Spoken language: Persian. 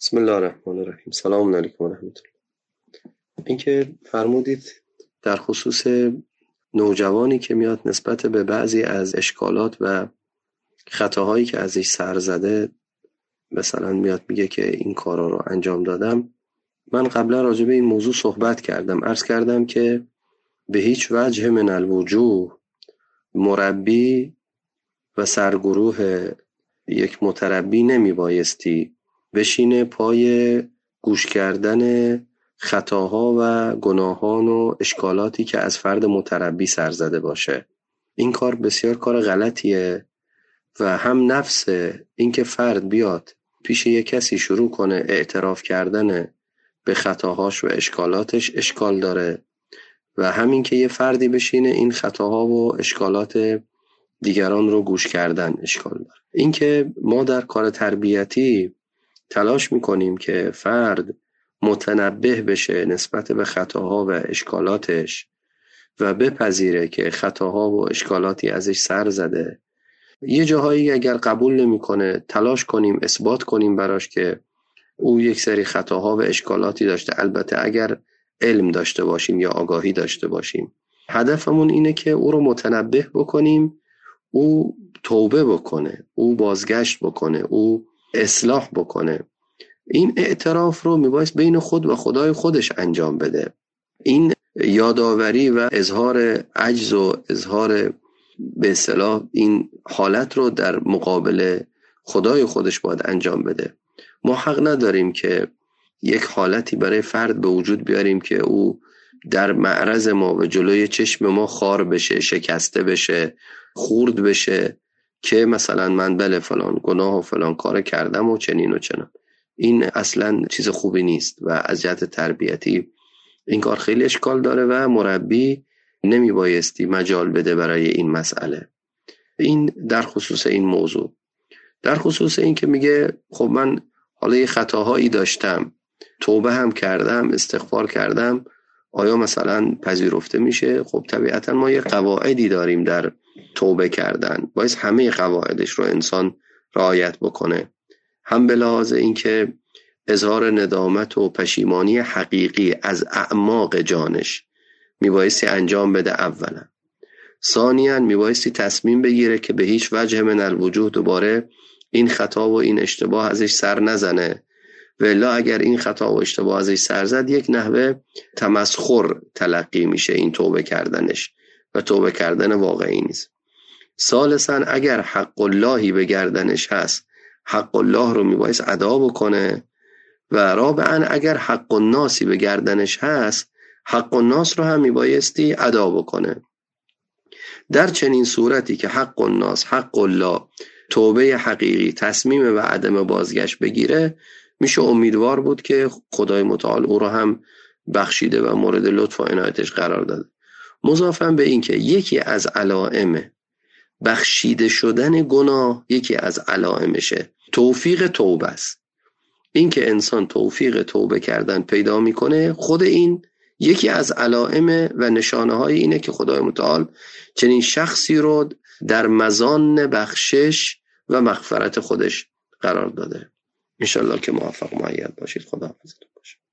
بسم الله الرحمن الرحیم. سلام علیکم و رحمت الله. اینکه فرمودید در خصوص نوجوانی که میاد نسبت به بعضی از اشکالات و خطاهایی که ازش سر زده مثلا میاد میگه که این کارا رو انجام دادم. من قبلا راجع به این موضوع صحبت کردم، عرض کردم که به هیچ وجه من الوجوه مربی و سرگروه یک متربی نمی بایستی بشینه پای گوش کردن خطاها و گناهان و اشکالاتی که از فرد متربی سر زده باشه. این کار بسیار کار غلطیه و هم نفس این که فرد بیاد پیش یک کسی شروع کنه اعتراف کردن به خطاهاش و اشکالاتش اشکال داره و همین که یه فردی بشینه این خطاها و اشکالات دیگران رو گوش کردن اشکال داره. این که ما در کار تربیتی تلاش میکنیم که فرد متنبه بشه نسبت به خطاها و اشکالاتش و بپذیره که خطاها و اشکالاتی ازش سر زده. یه جاهایی اگر قبول نمیکنه تلاش کنیم اثبات کنیم براش که او یک سری خطاها و اشکالاتی داشته، البته اگر علم داشته باشیم یا آگاهی داشته باشیم. هدفمون اینه که او رو متنبه بکنیم، او توبه بکنه، او بازگشت بکنه، او اصلاح بکنه. این اعتراف رو میبایست بین خود و خدای خودش انجام بده. این یادآوری و اظهار عجز و اظهار به اصطلاح این حالت رو در مقابل خدای خودش باید انجام بده. ما حق نداریم که یک حالتی برای فرد به وجود بیاریم که او در معرض ما و جلوی چشم ما خار بشه، شکسته بشه، خورد بشه که مثلا من بله فلان گناه و فلان کار کردم و چنین و چنان. این اصلا چیز خوبی نیست و از جهت تربیتی این کار خیلی اشکال داره و مربی نمی بایستی مجال بده برای این مسئله. این در خصوص این موضوع. در خصوص این که میگه خب من حالا یه خطاهایی داشتم، توبه هم کردم، استغفار کردم، آیا مثلا پذیرفته میشه؟ خب طبیعتا ما یه قواعدی داریم در توبه کردن، باید همه قواعدش رو انسان رعایت بکنه، هم به لحاظ این که اظهار ندامت و پشیمانی حقیقی از اعماق جانش میبایستی انجام بده اولا. ثانیاً میبایستی تصمیم بگیره که به هیچ وجه من الوجوه دوباره این خطا و این اشتباه ازش سر نزنه، و الا اگر این خطا و اشتباه ازش سر زد یک نحوه تمسخر تلقی میشه این توبه کردنش و توبه کردن واقعی نیست. ثالثاً اگر حق اللهی به گردنش هست حق الله رو میبایست ادا بکنه، و رابعاً اگر حق الناسی به گردنش هست حق الناس رو هم میبایستی ادا بکنه. در چنین صورتی که حق الناس حق الله توبه حقیقی تصمیم و عدم بازگشت بگیره، میشه امیدوار بود که خدای متعال او رو هم بخشیده و مورد لطف و عنایتش قرار داده. مضافاً به این که یکی از علائم بخشیده شدن گناه، یکی از علائمشه توفیق توبه است. این که انسان توفیق توبه کردن پیدا میکنه، خود این یکی از علائم و نشانه های اینه که خدای متعال چنین شخصی رو در مزان بخشش و مغفرت خودش قرار داده. انشالله که موفق و مؤید باشید. خدا حافظتون باشه.